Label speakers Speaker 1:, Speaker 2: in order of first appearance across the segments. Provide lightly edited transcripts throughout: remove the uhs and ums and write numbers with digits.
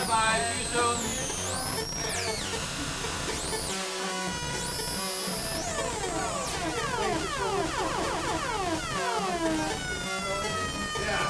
Speaker 1: Bye bye. See you soon. Yeah.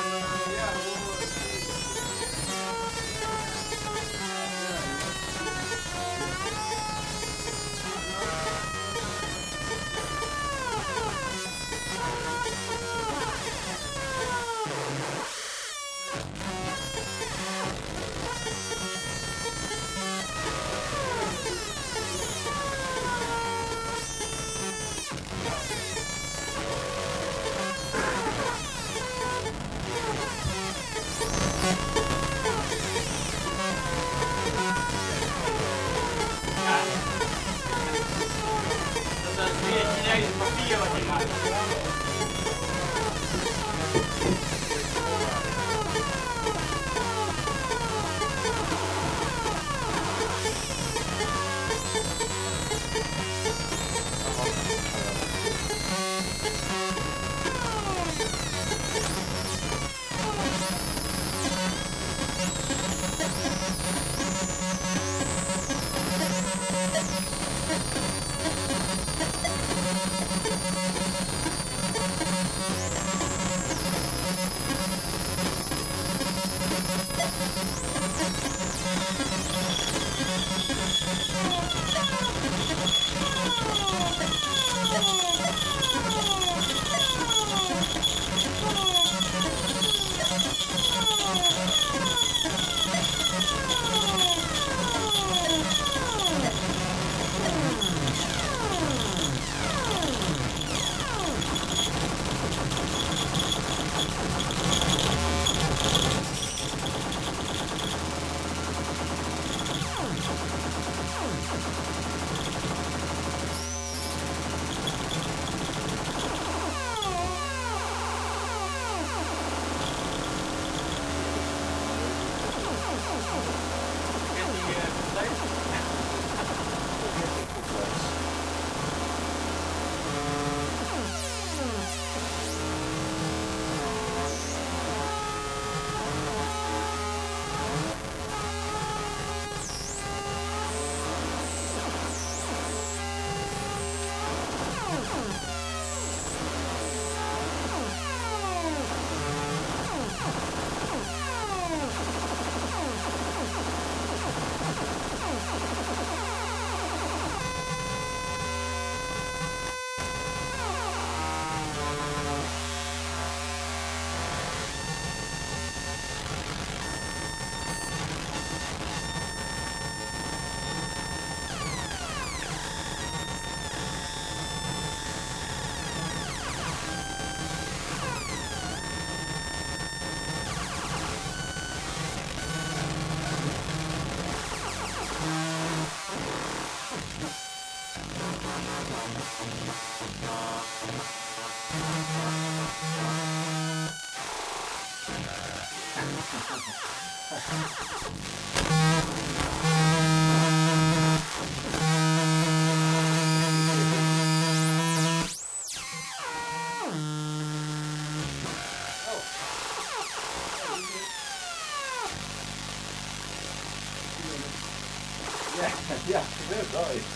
Speaker 2: Ja, det var ju.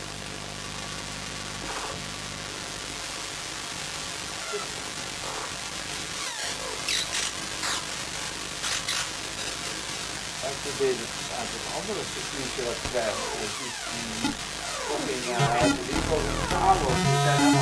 Speaker 2: Det är ett alldeles utvecklat kväll och vi får av oss i den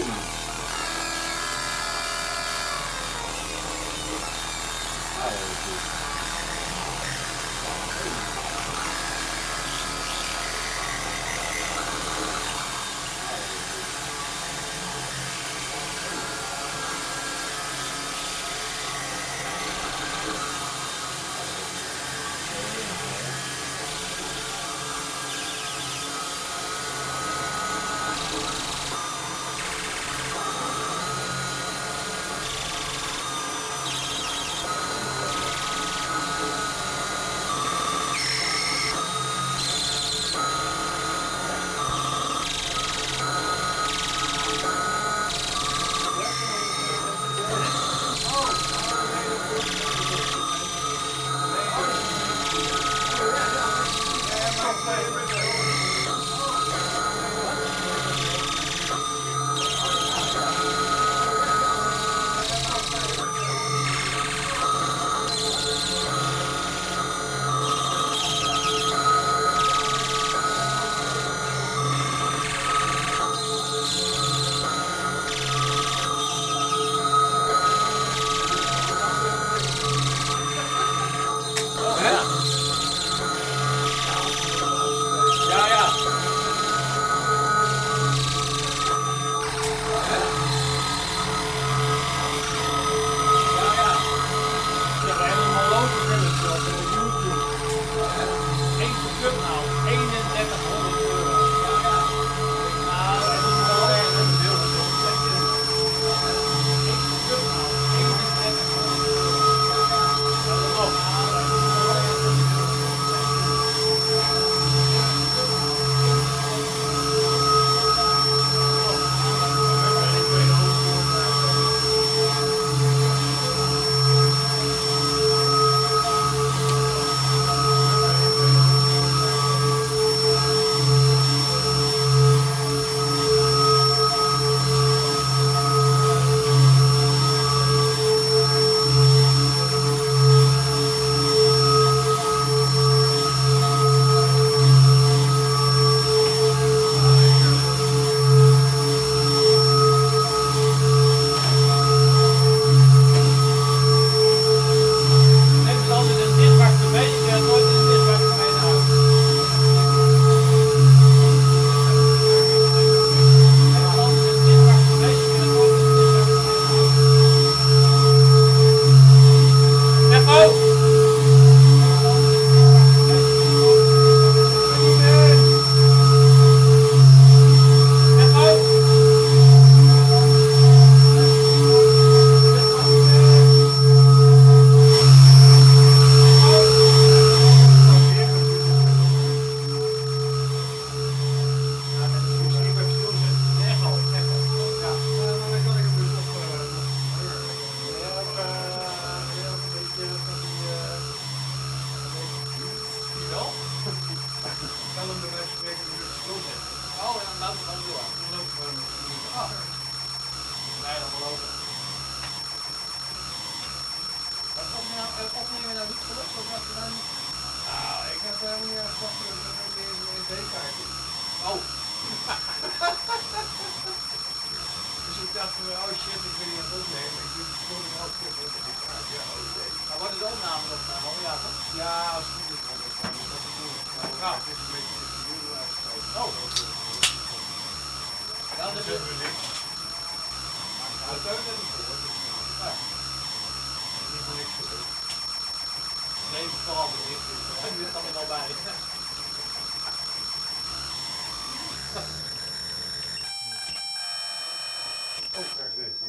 Speaker 1: opnemen nou niet gelukt? Of was er dan niet? Nou, ik heb helemaal niet aan gedacht dat ik een SD-kaart is. Oh. Dus ik dacht, oh shit, ik wil niet aan het opnemen. Ik doe het gewoon elke keer voor die kaart. Ja, oké. Maar worden de opnames opgenomen? Ja, toch? Ja, als het goed is wordt het opgenomen. Dat is natuurlijk. Nou, het is een beetje de studio uitgestoten. Oh. Ja, dat is het niks. Maar het teun is het voor. Ja. Niet voor niks gebeurd. Nee, vooral niet. Ik ben er wel bij.
Speaker 2: Oh, daar is dit.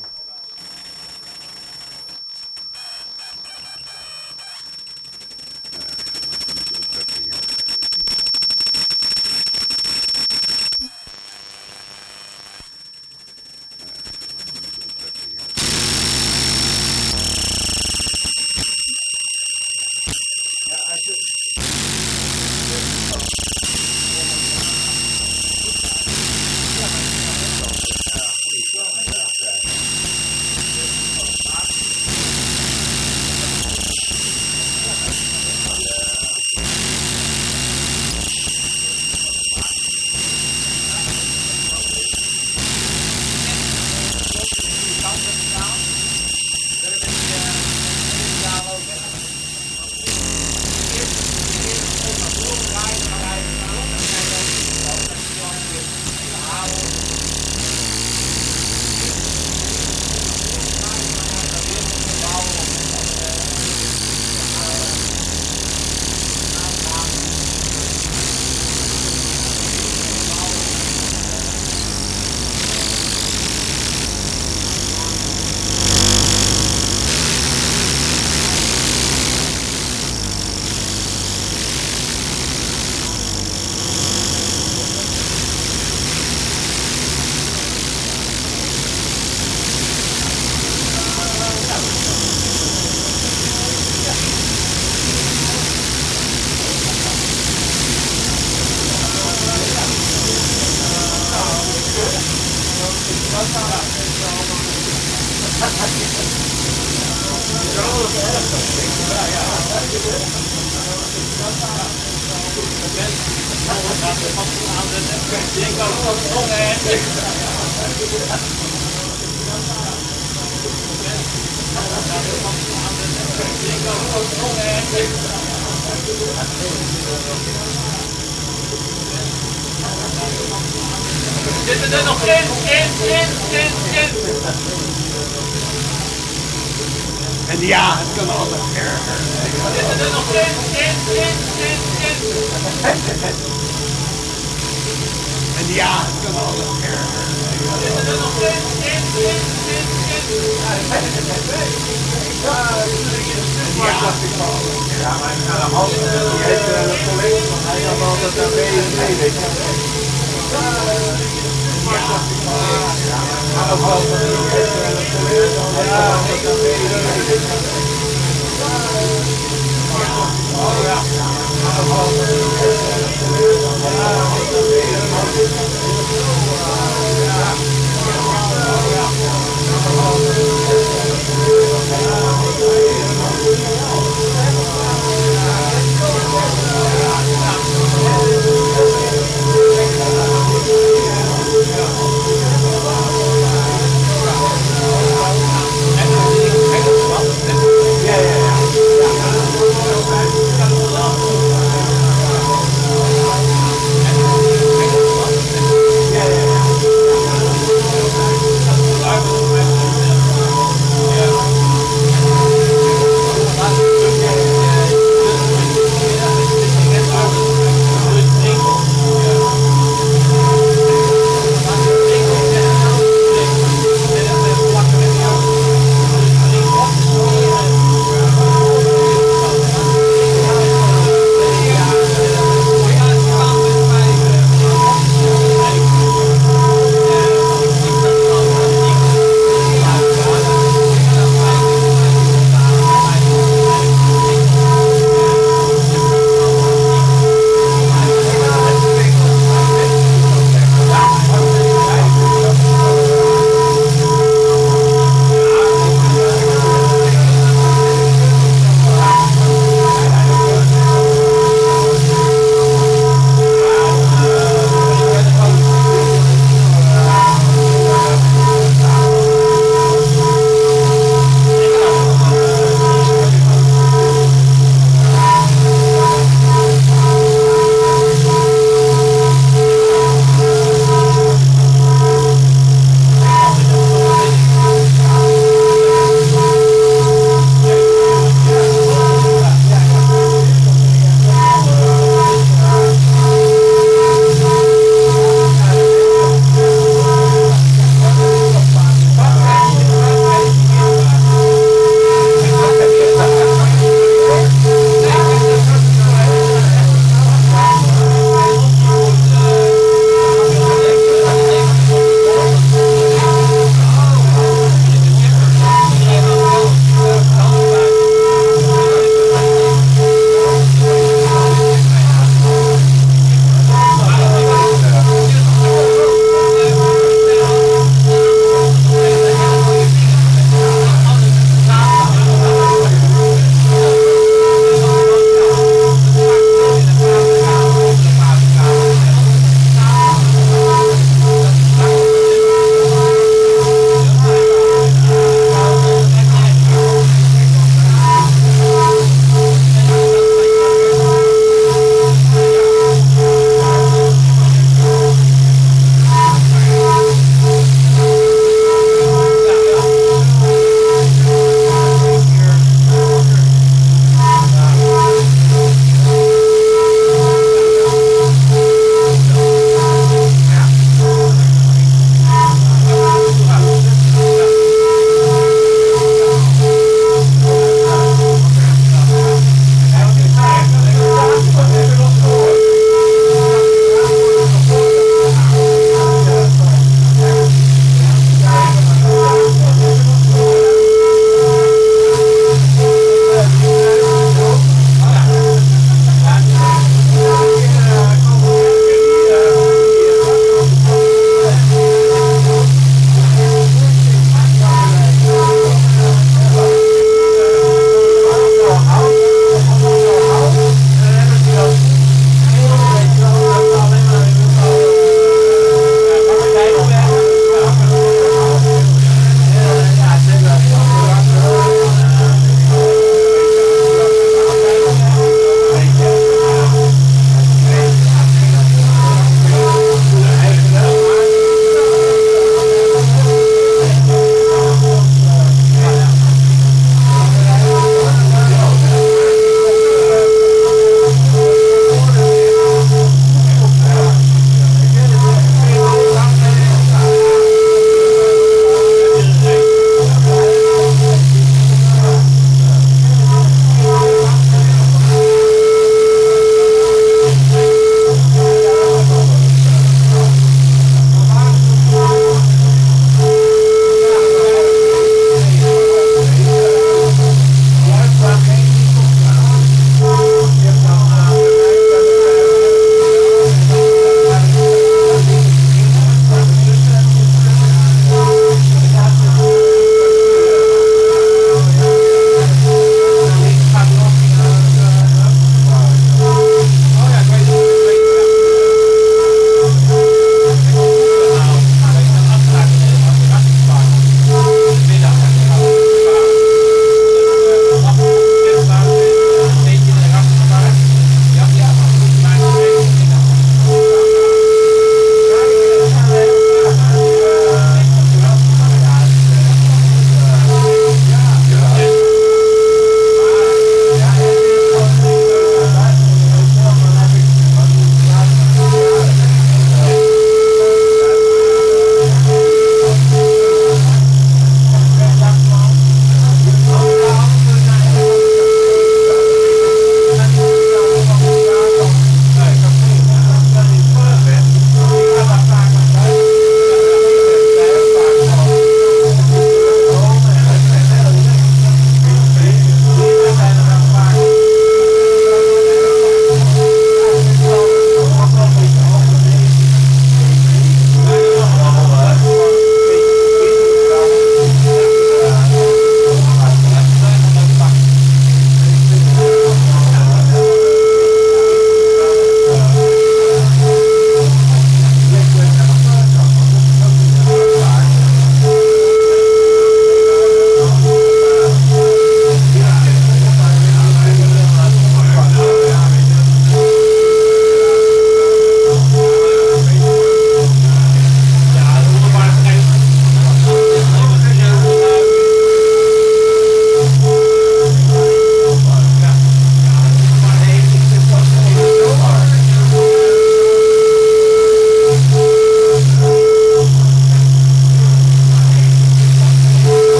Speaker 1: Zitten er nog in.
Speaker 2: En ja, het kan altijd erger.
Speaker 1: Zitten er nog in.
Speaker 2: En ja, het kan altijd erger.
Speaker 1: Zitten er nog in.
Speaker 2: Ja, maar ik ga als die heeft een collega van mij dan altijd een BSB, weet je. Ja, maar ook wel van die heeft een collega van mij altijd een BSB, weet je. Oh ja, maar ook wel van die heeft een collega van mij altijd een BSB, weet je.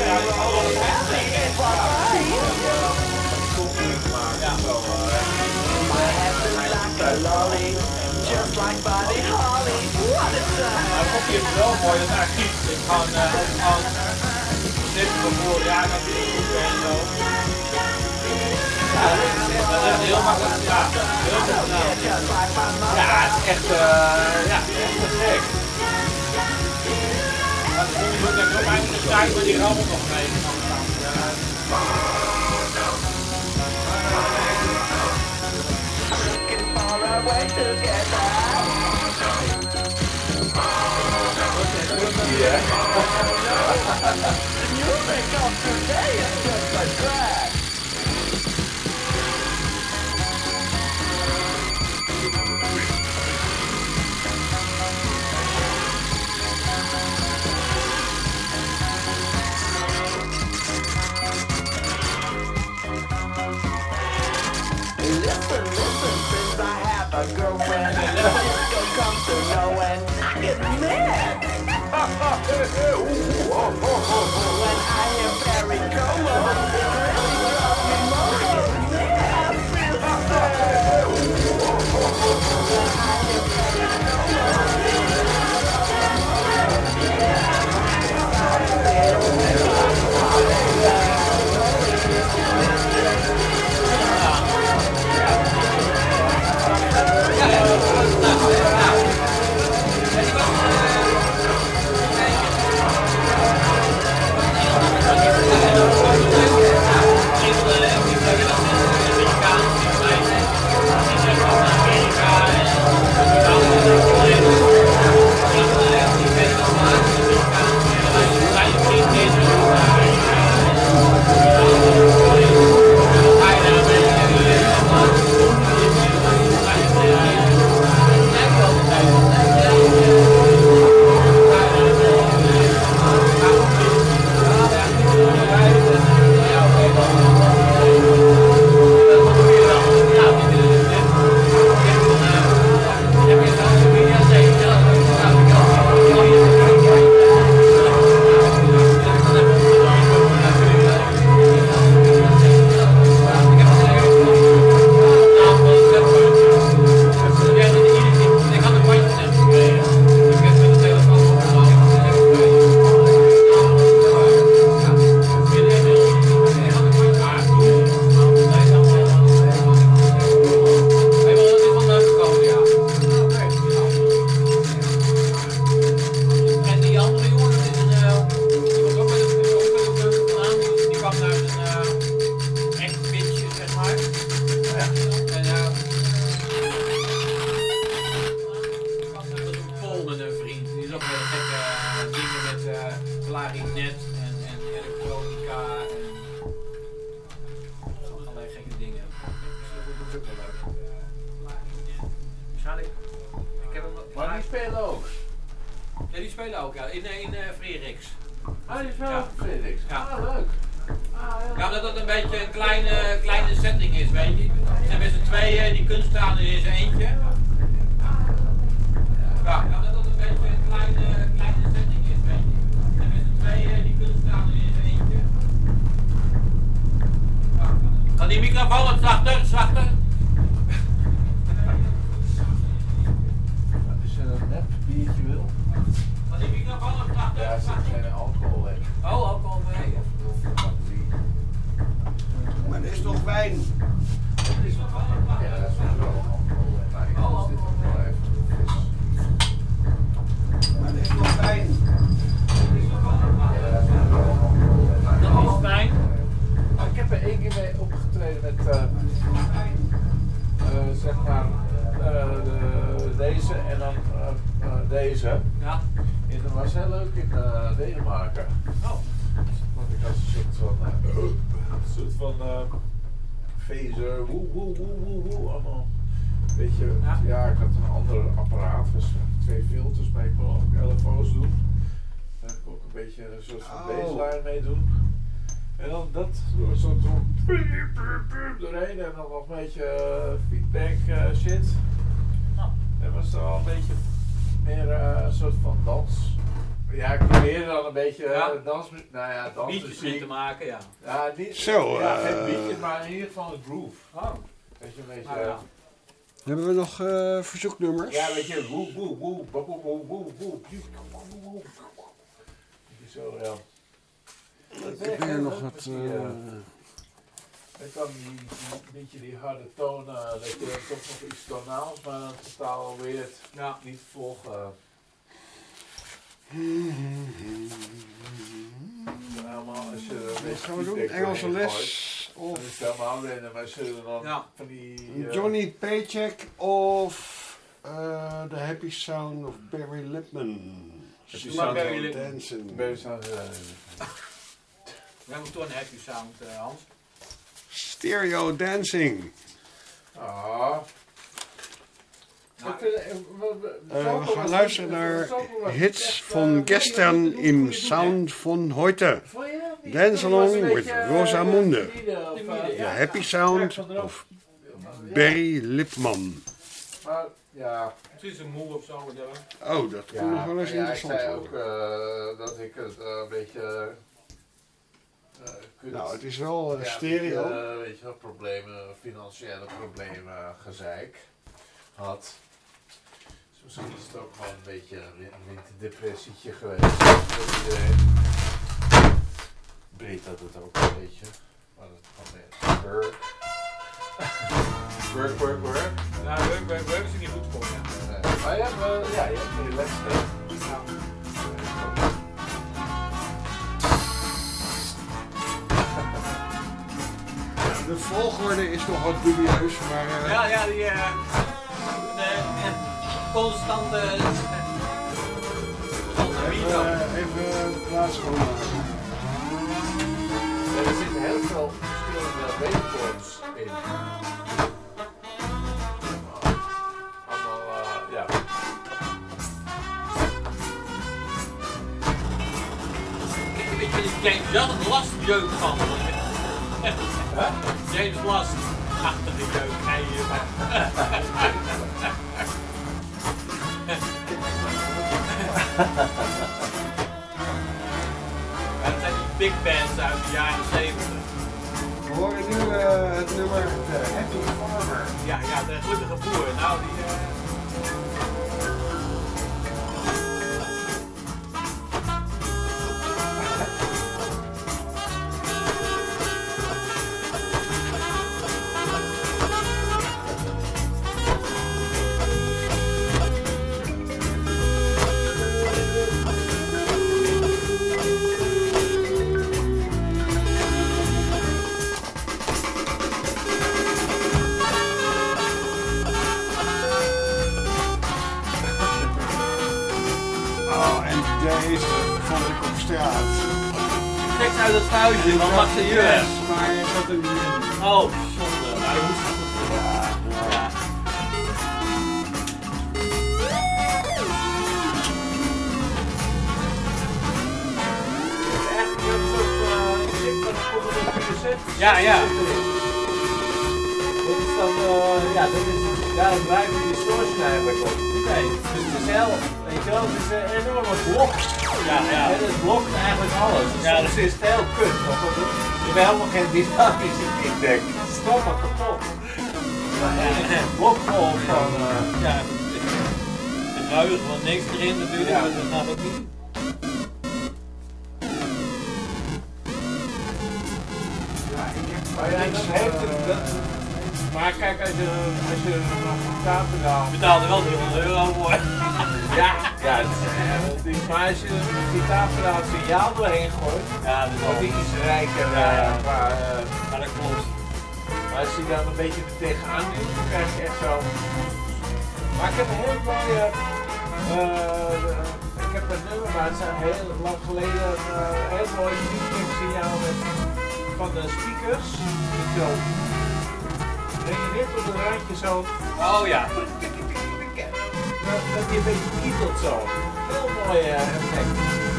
Speaker 2: Just like Buddy Holly, what a time!
Speaker 1: Maar het kopje is wel mooi, dat is eigenlijk niet gewoon dit gevoel, ja, dat is goed en zo. Ja, dat is heel makkelijk, ja, heel goed. Ja, het is echt, ja, echt te gek. Maar de volgende moet ik nog eigenlijk een tijd, maar die rammen nog mee.
Speaker 2: Way together. The music of today is just a drag. Listen, since I have a girlfriend, disco comes to knowing I get mad. When I hear Barry Como, it really drives me motor. Yeah, I feel sad. When I hear Barry
Speaker 3: Maar die spelen ook?
Speaker 1: Ja, die spelen ook, ja. In Freeriks.
Speaker 3: Ah, die spelen ook in Freeriks?
Speaker 1: Ja.
Speaker 3: Ah, leuk.
Speaker 1: Ja, omdat dat een beetje een kleine setting is, weet je. Ze zijn met z'n tweeën, die kunststaander is er eentje. Ja, omdat dat een beetje een kleine setting is, weet je. Ze zijn met z'n tweeën, die kunststaander is er eentje. Ja. Kan die microfoon wat zachter, zachter?
Speaker 3: Als je een nep biertje wil.
Speaker 1: Kan die microfoon wat zachter?
Speaker 3: Ja, er zit geen alcohol in.
Speaker 1: Oh, alcohol mee.
Speaker 4: Maar er is toch wijn?
Speaker 3: Ja, dat is wel alcohol in. Maar ik dus dit ook wel even vis.
Speaker 4: Maar er is toch wijn?
Speaker 3: Ja, dat is wel alcohol in. Maar
Speaker 1: Dat is fijn.
Speaker 3: ik heb er één keer mee opgetreden met zeg maar deze en dan deze.
Speaker 1: Ja.
Speaker 3: En dat was heel leuk in Denemarken.
Speaker 1: Oh.
Speaker 3: Want ik had een soort van phaser, woe woe woe woe woe, allemaal. Weet je, ja, ik had een ander apparaat, dus 2 filters, maar ik kon ook LFO's doen. Daar kon ik een beetje een soort van baseline mee doen. En dan dat door een soort van doorheen en dan nog een beetje feedback shit. En was er al een beetje meer een soort van dans Ja, ik probeer dan een beetje
Speaker 1: Beatjes mee
Speaker 3: dansmuziek
Speaker 1: te maken, ja.
Speaker 3: Ja, niet,
Speaker 5: Zo,
Speaker 3: ja, geen beatjes, maar in ieder geval een groove.
Speaker 1: Oh,
Speaker 3: Weet je, een beetje...
Speaker 1: nou ja.
Speaker 5: Hebben we nog verzoeknummers?
Speaker 3: Ja, weet je, woe, woe, woe, woe, woe, woe, woe, woe. Zo, ja.
Speaker 5: Ik heb hier nog wat...
Speaker 3: En dan een beetje die harde tonen, dat je toch nog iets tonaals, maar dan totaal weird.
Speaker 1: Ja.
Speaker 3: Niet volgen. Helemaal als je een
Speaker 5: Wat
Speaker 3: beetje
Speaker 5: gaan we doen?
Speaker 3: feedback
Speaker 5: Engelse
Speaker 3: doorheen
Speaker 5: les
Speaker 3: gooit, dan is
Speaker 5: of
Speaker 3: het helemaal random, maar zullen dan
Speaker 1: Ja.
Speaker 3: van die...
Speaker 5: Johnny Paycheck of The Happy Sound of Barry Lipman.
Speaker 3: Happy
Speaker 1: Sound Barry Lipman.
Speaker 5: Dancing.
Speaker 1: We hebben toch een happy sound, Hans.
Speaker 5: Stereo Dancing.
Speaker 3: Ah.
Speaker 1: Nou,
Speaker 5: We gaan luisteren naar hits van gestern im Sound van heute. Dance along with Rosamunde. The Happy Sound of Barry Lipman.
Speaker 3: Maar ja,
Speaker 1: het is een moe of zo. Whatever.
Speaker 5: Oh, dat kan nog wel eens
Speaker 3: ik
Speaker 5: interessant
Speaker 3: zei ook
Speaker 5: worden.
Speaker 3: dat ik het een beetje...
Speaker 5: Nou, het is wel stereo.
Speaker 3: Weet je wel, problemen, financiële problemen, gezeik had. Dus misschien is het ook gewoon een beetje een winterdepressietje geweest. Voor iedereen. Breed dat het ook een beetje. Maar dat kan mensen. Work.
Speaker 1: Nou, work is er niet goed voor, ja.
Speaker 3: Maar je hebt die les.
Speaker 1: Ja.
Speaker 5: De volgorde is nog wat dubieus, maar...
Speaker 1: Ja, die constante
Speaker 5: even de plaats schoonmaken.
Speaker 3: Er zitten heel veel verschillende waveforms in. Allemaal, ja.
Speaker 1: Ik weet je, James Jan een lastjeuk van. James Last. Achter de jeuk. Nee, dat zijn die big bands uit de jaren 70.
Speaker 5: We horen nu het nummer The Happy Farmer.
Speaker 1: Ja, de gelukkige boer. Nou, die...
Speaker 5: Deze vond ik op straat.
Speaker 1: Trekt uit het vuistje, dan mag ze je.
Speaker 5: Maar ik had hem niet in.
Speaker 1: Oh, zonde. Maar dat moest goed voor. Ja.
Speaker 3: Eigenlijk een soort chip van een community set.
Speaker 1: Ja.
Speaker 3: Dat is dan, daar draait die distortion eigenlijk op.
Speaker 1: Oké.
Speaker 3: Dus het is heel, weet je wel, het is een enorme blok.
Speaker 1: Ja.
Speaker 3: En het blokt eigenlijk alles. Dus
Speaker 1: Ja,
Speaker 3: soms is het heel kut, want je hebt helemaal geen dynamische feedback. Het is allemaal kapot. Een blok vol van...
Speaker 1: Ja. Het ruigen van niks erin natuurlijk,
Speaker 3: Ja.
Speaker 1: maar dat snap ik niet.
Speaker 3: Maar ja, dat heeft het... Maar kijk, als je een gitaarpedaal...
Speaker 1: Je betaalde wel €300 voor.
Speaker 3: Ja, maar als je een gitaarpedaal signaal doorheen gooit,
Speaker 1: Ja, dat is
Speaker 3: wordt
Speaker 1: wel.
Speaker 3: die iets rijker.
Speaker 1: Ja.
Speaker 3: Maar
Speaker 1: Dat klopt.
Speaker 3: als je dan een beetje er tegenaan doet, dan krijg je echt zo... Maar ik heb een heel mooie... ik heb een nummer, maar het is heel lang geleden een heel mooi feedback-signaal van de speakers. Dus zo... Breng je dit op een randje zo...
Speaker 1: Oh ja.
Speaker 3: Dat je een beetje kietelt zo. Heel mooi effect.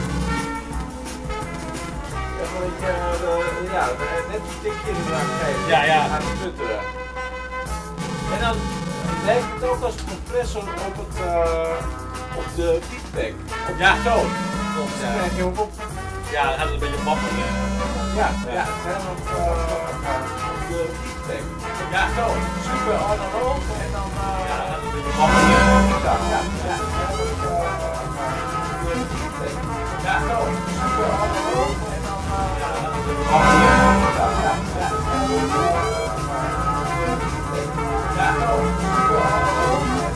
Speaker 3: Ja, net een tikje eraan geven.
Speaker 1: Ja.
Speaker 3: Aan het putteren. En dan lijkt het ook als compressor op de feedback. Op
Speaker 1: Ja.
Speaker 3: de toon.
Speaker 1: Klopt, ja.
Speaker 3: Krijg je ook op.
Speaker 1: Ja, dan gaat het een beetje makkelijk.
Speaker 3: Ja, ja. En dan de feedback.
Speaker 1: Ja,
Speaker 3: Zo, super analoog en dan
Speaker 1: ja, dan gaat het een beetje makkelijk.
Speaker 3: ja, ja, ja. Ja, zo, super analoog en dan
Speaker 1: Ja, dan gaat het een beetje makkelijk.
Speaker 3: ja, ja, ja. Ja, zo, super analoog en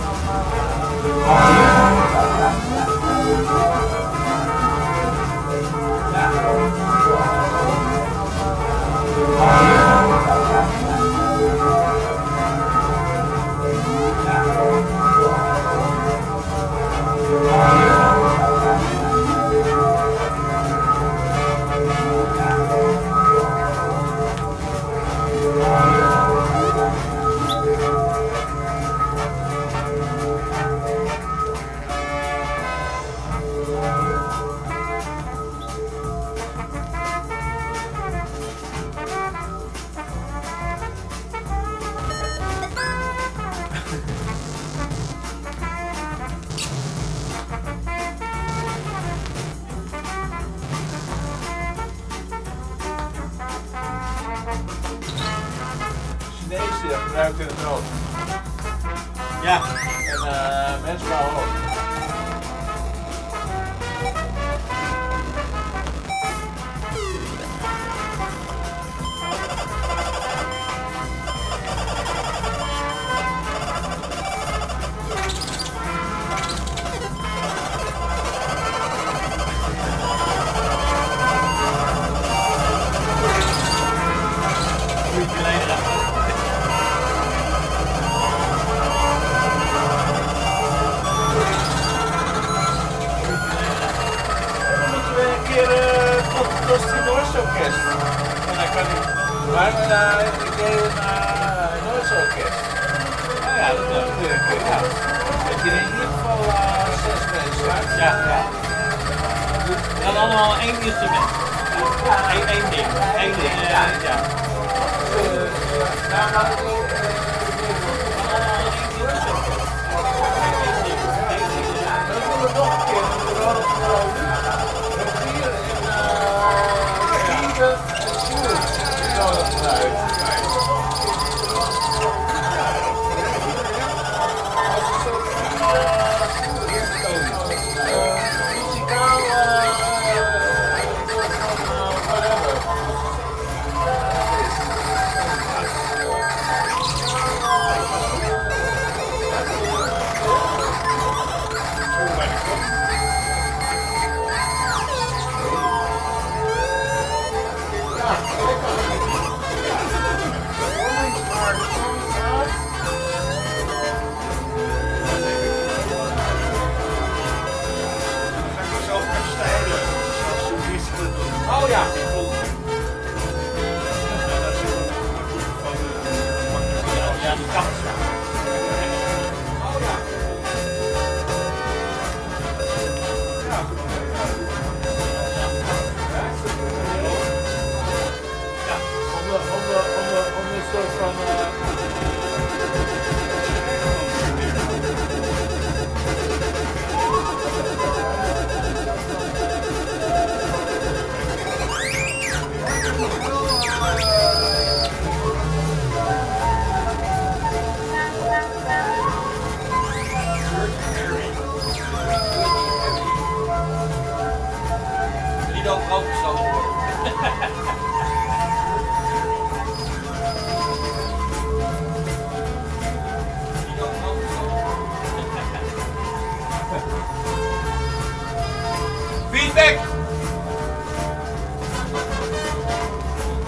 Speaker 3: Chinezen gebruikt in het rood.
Speaker 1: Ja.
Speaker 3: En mensen bouwen ook. Noordse-orkest. En dan kan ik. Maar ik deed een Noordse-orkest. Nou ja, dat natuurlijk. Ja. Dat je in ieder geval 6 mensen uit.
Speaker 1: Ja, ja. Dan allemaal één instrument. Ja, één ding. Eén ding, ja. Ja.
Speaker 3: Nou, maar dan doen we nog een keer. Dan doen we gewoon Rogier en Steven en Stuart nodigen uit. Als een soort muzikaal whatever. Oh ja.
Speaker 1: Ja, die kant.
Speaker 3: Oh ja. Ja, om een soort van
Speaker 1: Niet ook groot gestoten worden. Niet ook groot gestoten worden. Feedback!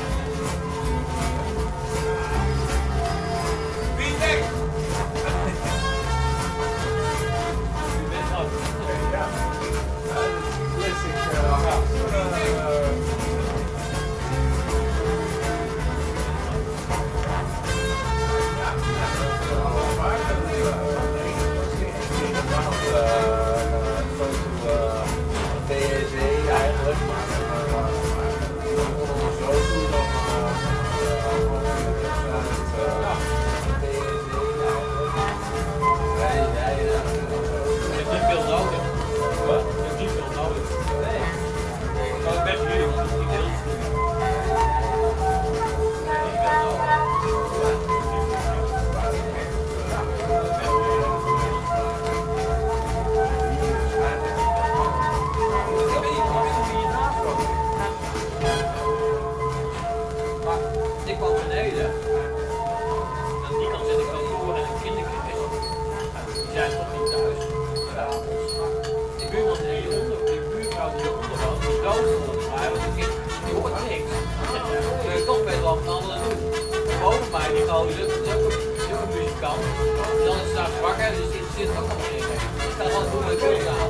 Speaker 1: gozer, dat is ook een muzikant. Dan is het straks wakker, dus die zit ook nog in. Ik sta gewoon doen met de keukenhaal.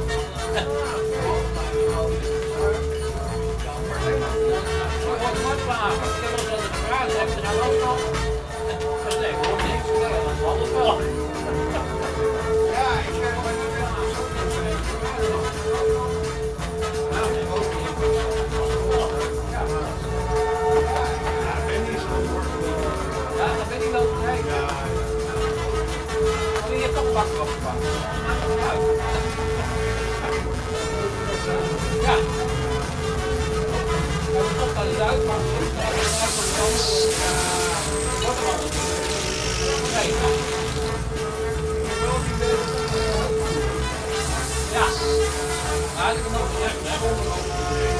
Speaker 1: Ik word nooit klagen. Ik heb wel eens gevraagd, heb je er aan afstand? Nee, ik hoor niks. Nee, dat is alles wel.
Speaker 4: Ja, ik ben wel even
Speaker 1: Ja, dat ben ik wel tevreden. Maar je hebt toch een bakker opgepakt. Maakt het niet uit. Ja. Nou, de top gaat het uit, maar het is echt op de kant. Wordt er anders. Nee, ja. Maar ik kan ook gezegd, hè.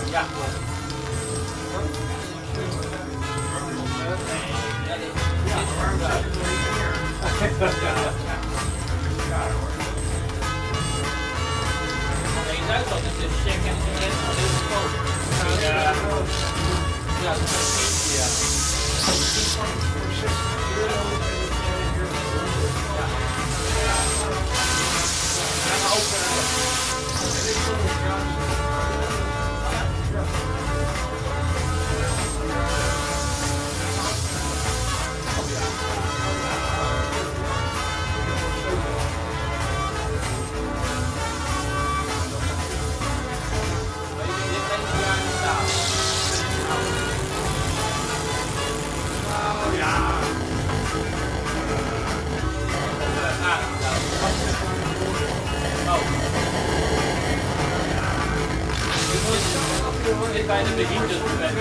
Speaker 1: Ja. In Duitsland is het check en het is heel goedkoop. Ja, ja, dat is ja. Dit bij de bediende.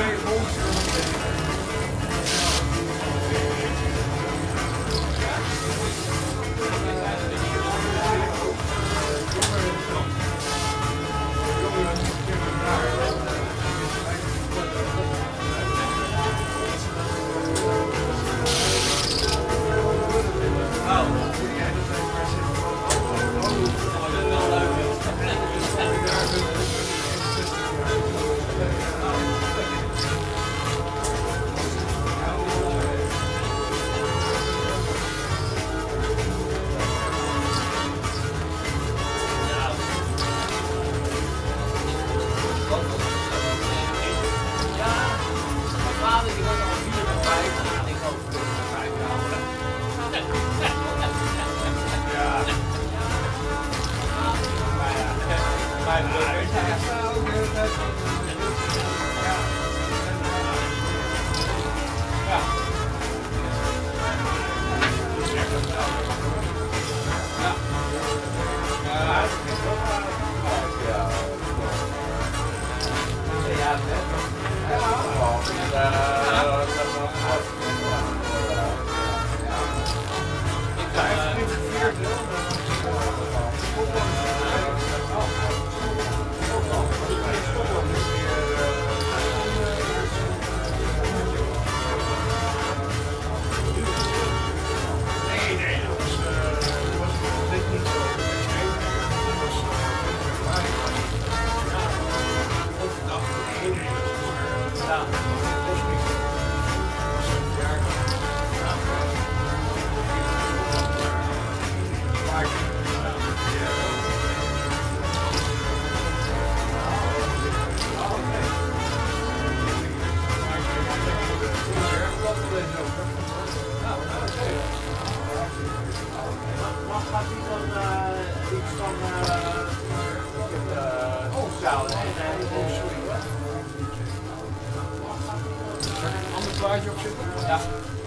Speaker 3: plaatje op zitten?
Speaker 1: Ja.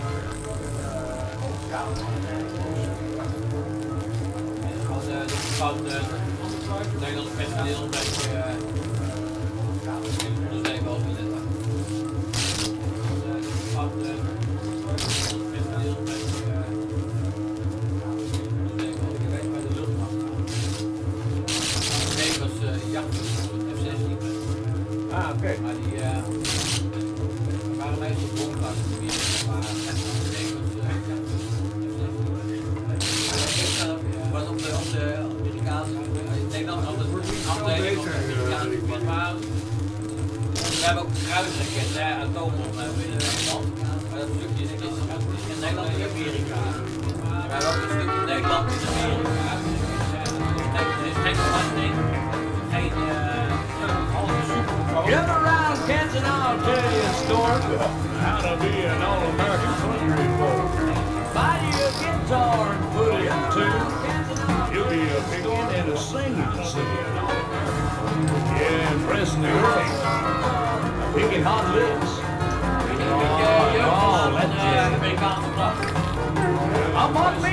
Speaker 1: Van het Nederlands personeel een beetje onderzeep over dit. Van het personeel een beetje onderzeep over, je weet bij de luchtmacht. Nee, was jacht F-16.
Speaker 3: Ah, oké.
Speaker 1: Maar die waren meestal bomba's. Was op de Amerikaanse, ik denk dat het afdeling van de Amerikaanse firma. We hebben ook een kruisraket, atoombom hebben we in Nederland. Maar dat stukje is in Nederland en Amerika. We hebben ook een stukje in Nederland en Amerika. Er is geen belasting, geen halve supercoach.
Speaker 2: Get around Kansas, I'll tell you a story.
Speaker 6: How to be an all-American country boy.
Speaker 2: Buy you a guitar and put it in tune.
Speaker 6: You'll be a picking and a singing city. Yeah, impress New York.
Speaker 2: Picking hot licks.
Speaker 1: Amerikaanse vlag.
Speaker 2: I'm on me